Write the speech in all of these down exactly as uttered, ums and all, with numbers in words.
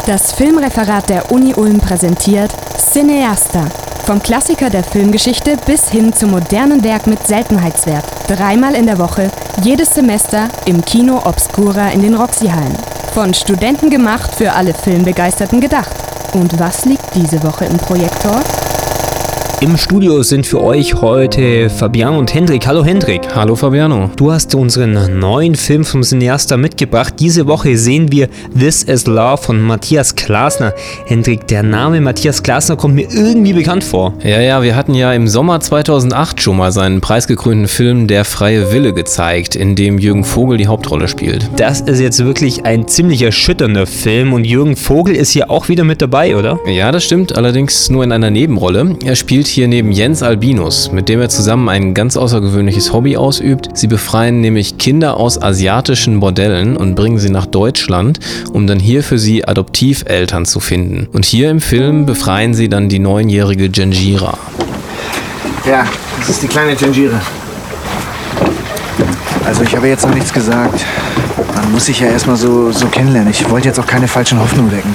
Das Filmreferat der Uni Ulm präsentiert Cineasta. Vom Klassiker der Filmgeschichte bis hin zum modernen Werk mit Seltenheitswert. Dreimal in der Woche, jedes Semester im Kino Obscura in den Roxy-Hallen. Von Studenten gemacht, für alle Filmbegeisterten gedacht. Und was liegt diese Woche im Projektor? Im Studio sind für euch heute Fabiano und Hendrik. Hallo Hendrik. Hallo Fabiano. Du hast unseren neuen Film vom Cineasta mitgebracht. Diese Woche sehen wir This is Love von Matthias Glasner. Hendrik, der Name Matthias Glasner kommt mir irgendwie bekannt vor. Ja, ja, wir hatten ja im Sommer zweitausendacht schon mal seinen preisgekrönten Film Der freie Wille gezeigt, in dem Jürgen Vogel die Hauptrolle spielt. Das ist jetzt wirklich ein ziemlich erschütternder Film und Jürgen Vogel ist hier auch wieder mit dabei, oder? Ja, das stimmt, allerdings nur in einer Nebenrolle. Er spielt hier neben Jens Albinus, mit dem er zusammen ein ganz außergewöhnliches Hobby ausübt. Sie befreien nämlich Kinder aus asiatischen Bordellen und bringen sie nach Deutschland, um dann hier für sie Adoptiveltern zu finden. Und hier im Film befreien sie dann die neunjährige Janjira. Ja, das ist die kleine Janjira. Also ich habe jetzt noch nichts gesagt. Man muss sich ja erstmal so, so kennenlernen. Ich wollte jetzt auch keine falschen Hoffnungen wecken.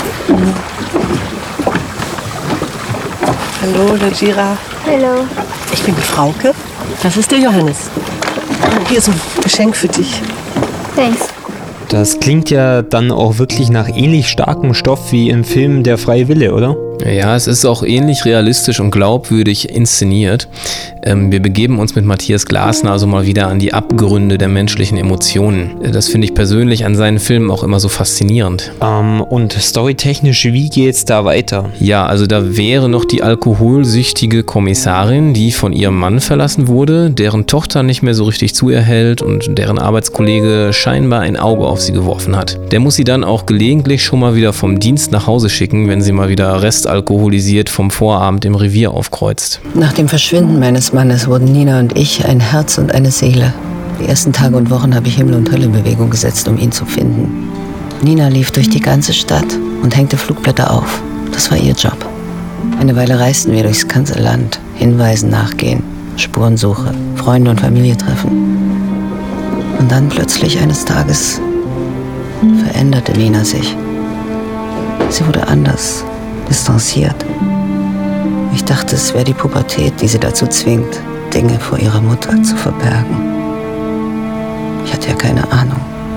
Hallo, Janjira. Hallo. Ich bin die Frauke. Das ist der Johannes. Hier ist ein Geschenk für dich. Thanks. Das klingt ja dann auch wirklich nach ähnlich starkem Stoff wie im Film Der freie Wille, oder? Ja, es ist auch ähnlich realistisch und glaubwürdig inszeniert. Ähm, wir begeben uns mit Matthias Glasner also mal wieder an die Abgründe der menschlichen Emotionen. Das finde ich persönlich an seinen Filmen auch immer so faszinierend. Ähm, und storytechnisch, wie geht's da weiter? Ja, also da wäre noch die alkoholsüchtige Kommissarin, die von ihrem Mann verlassen wurde, deren Tochter nicht mehr so richtig zu ihr hält und deren Arbeitskollege scheinbar ein Auge auf sie geworfen hat. Der muss sie dann auch gelegentlich schon mal wieder vom Dienst nach Hause schicken, wenn sie mal wieder restalkoholisiert vom Vorabend im Revier aufkreuzt. Nach dem Verschwinden meines Mannes wurden Nina und ich ein Herz und eine Seele. Die ersten Tage und Wochen habe ich Himmel und Hölle in Bewegung gesetzt, um ihn zu finden. Nina lief durch die ganze Stadt und hängte Flugblätter auf. Das war ihr Job. Eine Weile reisten wir durchs ganze Land, Hinweisen nachgehen, Spurensuche, Freunde und Familie treffen. Und dann plötzlich eines Tages veränderte Nina sich. Sie wurde anders, distanziert. Ich dachte, es wäre die Pubertät, die sie dazu zwingt, Dinge vor ihrer Mutter zu verbergen. Ich hatte ja keine Ahnung.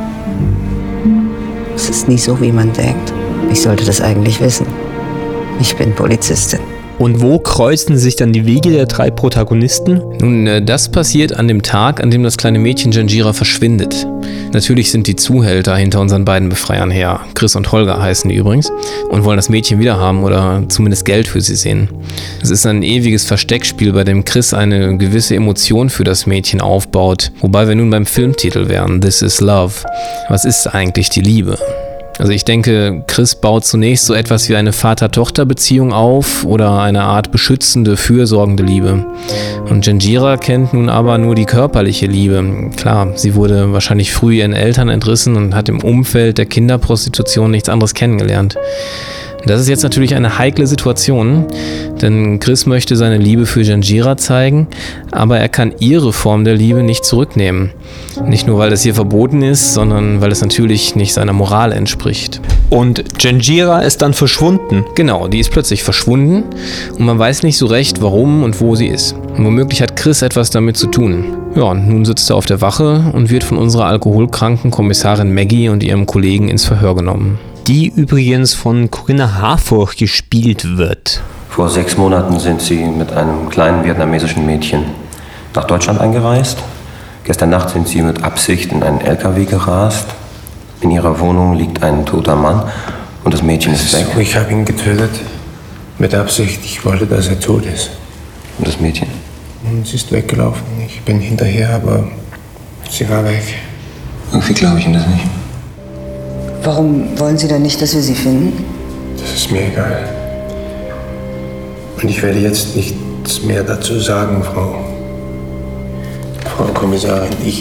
Es ist nie so, wie man denkt. Ich sollte das eigentlich wissen. Ich bin Polizistin. Und wo kreuzen sich dann die Wege der drei Protagonisten? Nun, das passiert an dem Tag, an dem das kleine Mädchen Janjira verschwindet. Natürlich sind die Zuhälter hinter unseren beiden Befreiern her. Chris und Holger heißen die übrigens. Und wollen das Mädchen wiederhaben oder zumindest Geld für sie sehen. Es ist ein ewiges Versteckspiel, bei dem Chris eine gewisse Emotion für das Mädchen aufbaut. Wobei wir nun beim Filmtitel wären, This is Love. Was ist eigentlich die Liebe? Also ich denke, Chris baut zunächst so etwas wie eine Vater-Tochter-Beziehung auf oder eine Art beschützende, fürsorgende Liebe. Und Janjira kennt nun aber nur die körperliche Liebe. Klar, sie wurde wahrscheinlich früh ihren Eltern entrissen und hat im Umfeld der Kinderprostitution nichts anderes kennengelernt. Das ist jetzt natürlich eine heikle Situation, denn Chris möchte seine Liebe für Janjira zeigen, aber er kann ihre Form der Liebe nicht zurücknehmen. Nicht nur, weil das hier verboten ist, sondern weil es natürlich nicht seiner Moral entspricht. Und Janjira ist dann verschwunden? Genau, die ist plötzlich verschwunden und man weiß nicht so recht, warum und wo sie ist. Und womöglich hat Chris etwas damit zu tun. Ja, und nun sitzt er auf der Wache und wird von unserer alkoholkranken Kommissarin Maggie und ihrem Kollegen ins Verhör genommen. Die übrigens von Corinna Harfouch gespielt wird. Vor sechs Monaten sind sie mit einem kleinen vietnamesischen Mädchen nach Deutschland eingereist. Gestern Nacht sind sie mit Absicht in einen L K W gerast. In ihrer Wohnung liegt ein toter Mann und das Mädchen ist weg. So, ich habe ihn getötet. Mit Absicht. Ich wollte, dass er tot ist. Und das Mädchen? Und sie ist weggelaufen. Ich bin hinterher, aber sie war weg. Irgendwie glaube ich Ihnen das nicht. Warum wollen Sie denn nicht, dass wir sie finden? Das ist mir egal. Und ich werde jetzt nichts mehr dazu sagen, Frau... Frau Kommissarin. Ich...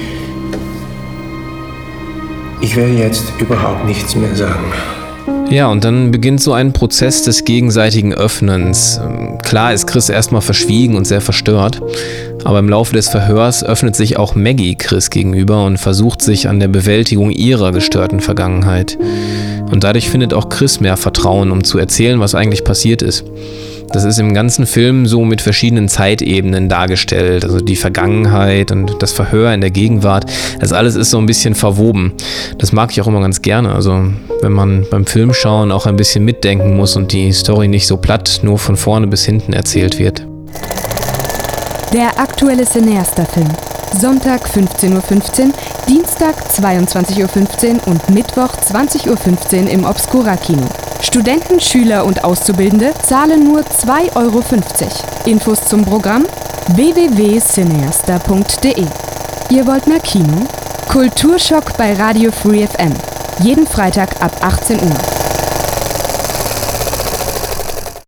Ich werde jetzt überhaupt nichts mehr sagen. Ja, und dann beginnt so ein Prozess des gegenseitigen Öffnens. Klar ist Chris erstmal verschwiegen und sehr verstört, Aber im Laufe des Verhörs öffnet sich auch Maggie Chris gegenüber und versucht sich an der Bewältigung ihrer gestörten Vergangenheit. Und dadurch findet auch Chris mehr Vertrauen, um zu erzählen, was eigentlich passiert ist. Das ist im ganzen Film so mit verschiedenen Zeitebenen dargestellt. Also die Vergangenheit und das Verhör in der Gegenwart. Das alles ist so ein bisschen verwoben. Das mag ich auch immer ganz gerne. Also wenn man beim Filmschauen auch ein bisschen mitdenken muss und die Story nicht so platt nur von vorne bis hinten erzählt wird. Der aktuelle Cineasta-Film. Sonntag fünfzehn Uhr fünfzehn, Dienstag zweiundzwanzig Uhr fünfzehn und Mittwoch zwanzig Uhr fünfzehn im Obscura-Kino. Studenten, Schüler und Auszubildende zahlen nur zwei Euro fünfzig. Infos zum Programm w w w punkt cineasta punkt d e. Ihr wollt mehr Kino? Kulturschock bei Radio Free F M. Jeden Freitag ab achtzehn Uhr.